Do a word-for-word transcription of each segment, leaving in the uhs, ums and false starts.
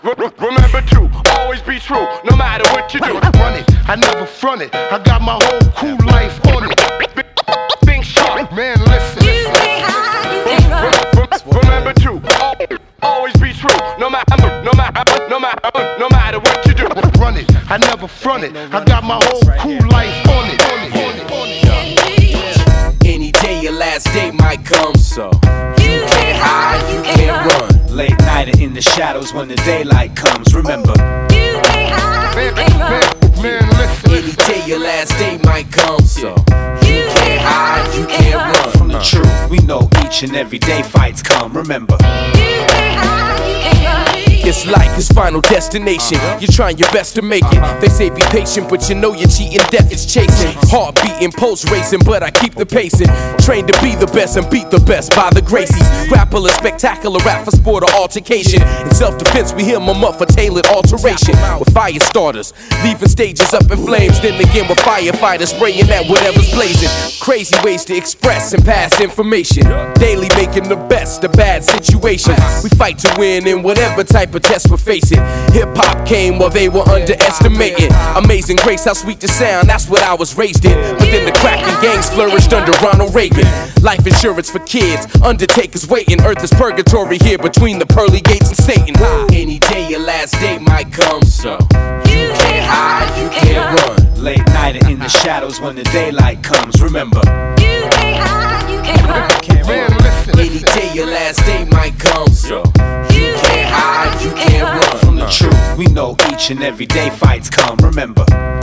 Remember to always be true, no matter what you do. Run it, I never front it. I got my whole crew life on it. Think sharp, man, listen. Remember to always be true, no matter, no matter, no matter, no matter what you do. Run it, I never front it. I got my whole crew life on it. On it, on it, on it. Any day your last day might come, so you can't hide, you can't run. Late night and in the shadows when the daylight comes. Remember, Man, man, man, listen. any day your last day might come, so you can't hide, you can't run from the truth. We know each and every day fights come. Remember, it's like his final destination. You're trying your best to make it. They say be patient, but you know you're cheating. Death is chasing. Heart beating, pulse racing, but I keep the pacing. Trained to be the best and beat the best by the Gracies. Grapple a spectacular rap for sport or altercation. In self-defense, we hear them up for tailored alteration. With fire starters, leaving stages up in flames. Then again with firefighters spraying at whatever's blazing. Crazy ways to express and pass information. Daily making the best of bad situations. We fight to win in whatever type of test we're facing. Hip-hop came while they were underestimating. Amazing grace, how sweet the sound, that's what I was raised in. But then the cracking gangs flourished under Ronald Reagan. Life insurance for kids, undertakers waiting. Earth is purgatory here between the pearly gates and Satan. Any day your last day might come, so you can't hide, you can't run. Late night and in the shadows when the daylight comes. Remember, Man, listen. any day your last day might come, so you can't hide, you can't run from the truth. We know each and every day fights come. Remember,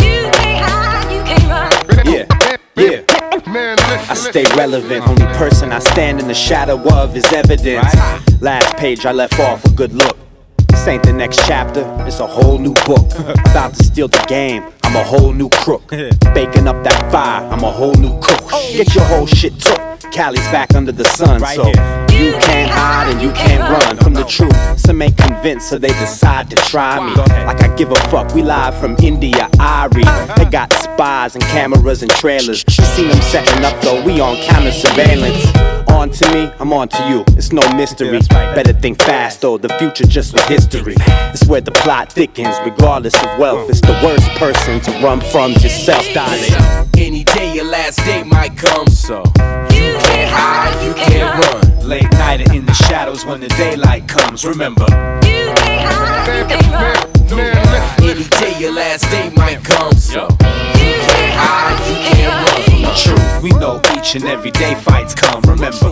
yeah, yeah. Man, listen. I stay relevant, only person I stand in the shadow of is evidence. Last page I left off a good look. This ain't the next chapter, it's a whole new book. About to steal the game, I'm a whole new crook. Baking up that fire, I'm a whole new cook. Get your whole shit took, Cali's back under the sun. So you can't hide and you can't run from the truth. Some ain't convinced, so they decide to try me. Like I give a fuck, we live from India, Irie. They got spies and cameras and trailers. You seen them setting up though, we on camera surveillance. On to me, I'm on to you, it's no mystery. Better think fast though, the future just was history. It's where the plot thickens, regardless of wealth. It's the worst person to run from yourself, darling. Any day your last day might come, so you can't hide, you can't run. Late night and in the shadows when the daylight comes. Remember, Man, man, listen. any day your last day might come, so you can't hide, you can't run from the truth. We know each and every day fights come. Remember,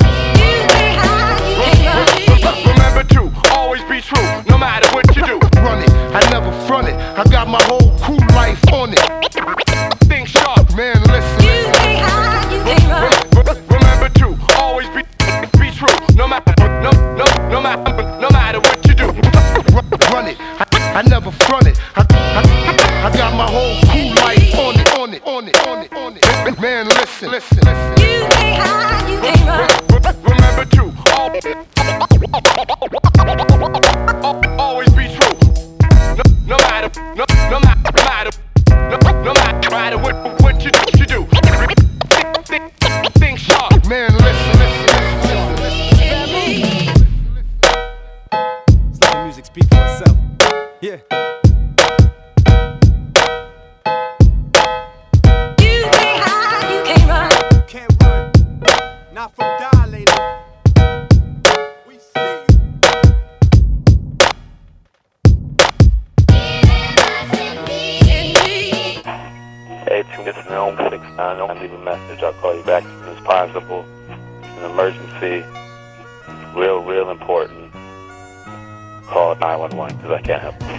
Remember to always be true, no matter what you do. Run it, I never front it. I got my whole crew life on it. Think sharp, Man, listen. remember to always be be true, no matter, no, no, no matter, no matter what you do. Run it, I, I never front it. I, I, I got my whole crew life on it, on it, on it, on it, on it. Man, listen, listen, listen. Remember to always be true, no, no matter, no, no matter, matter, no, no matter, matter what, what you, you do. Think, think, think sharp. Man, listen, listen, listen, listen, listen. Let the music speak for itself. Yeah. Can't run, not from dilated. We see you. Hey, tune this in home six nine. Don't leave a message. I'll call you back as soon as possible. It's an emergency. It's real, real important. Call nine one one because I can't help you.